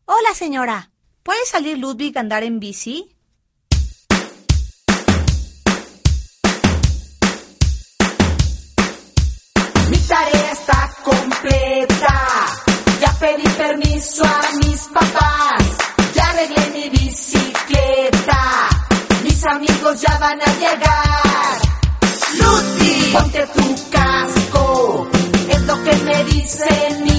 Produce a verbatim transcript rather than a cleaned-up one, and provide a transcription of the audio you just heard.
Hola, señora. ¿Puede salir Ludwig a andar en bici? Mi tarea está completa. Ya pedí permiso a mis papás. Ya arreglé mi bicicleta. Mis amigos ya van a llegar. Ludwig, ponte tu casco. Es lo que me dice mi